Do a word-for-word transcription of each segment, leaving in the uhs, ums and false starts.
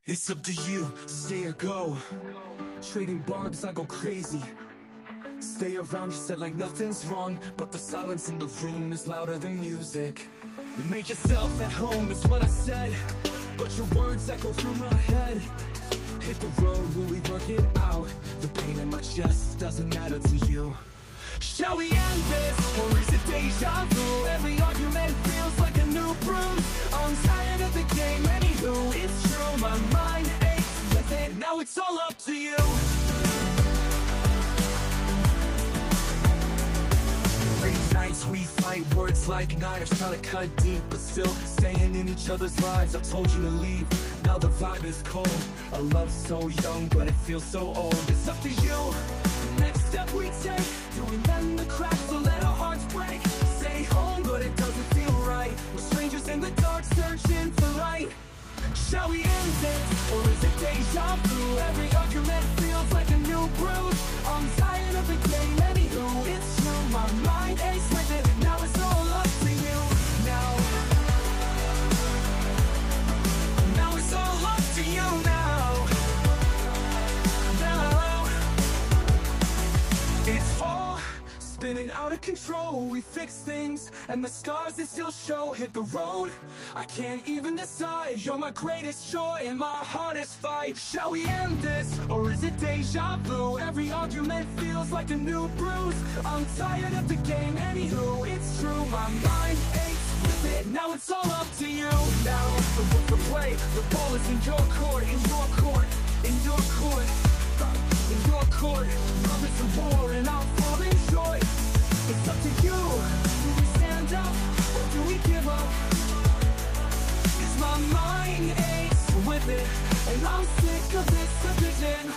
It's up to you, stay or go. Trading barbs, I go crazy. Stay around, you said like nothing's wrong, but the silence in the room is louder than music. You make yourself at home, is what I said, but your words echo through my head. Hit the road, will we work it out? The pain in my chest doesn't matter to you. Shall we end this, or is it deja vu? Every argument feels like a new bruise. I'm tired of the game, anywho, it's true. My mind aches with it, now it's all up to you. Late nights we fight, words like knives trying to cut deep, but still staying in each other's lives. I told you to leave, now the vibe is cold. A love so young, but it feels so old. It's up to you, the next step we take. Do we mend the cracks or let our hearts break? Stay home, but it doesn't feel right. We're strangers in the dark, searching for light. Shall we end this, or is it deja vu? Every argument feels like a new bruise. I'm tired of the game, anywho, it's true. My mind aches with it, now it's all up to you. Now, now it's all up to you now. Now, it's all spinning out of control. We fix things, and the scars they still show. Hit the road, I can't even decide. You're my greatest joy and my hardest fight. Shall we end this, or is it deja vu? Every argument feels like a new bruise. I'm tired of the game, anywho, it's true. My mind aches with it, now it's all up to you. Now, the, the play, the ball is in your court, in your court, in your court, in your court. Love is a war and I'm falling short. It's up to you, do we stand up, or do we give up? Cause my mind aches with it, and I'm sick of this division.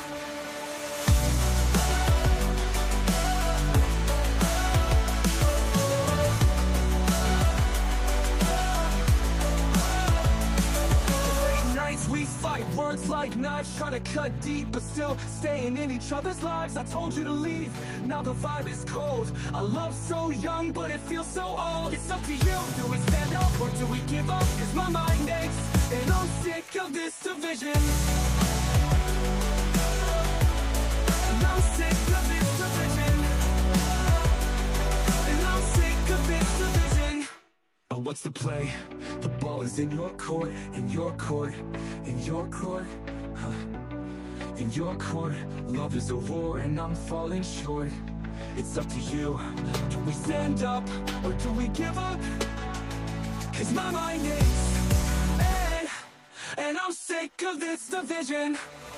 We fight, words like knives trying to cut deep, but still staying in each other's lives. I told you to leave, now the vibe is cold. A love so young, but it feels so old. It's up to you, do we stand up or do we give up? Cause my mind aches, and I'm sick of this division. And I'm sick of this division. And I'm sick of this division. Oh, what's the play? The ball is in your court, in your court, in your court, huh? In your court, love is a war and I'm falling short. It's up to you, do we stand up or do we give up? Cause my mind aches, and, and I'm sick of this division.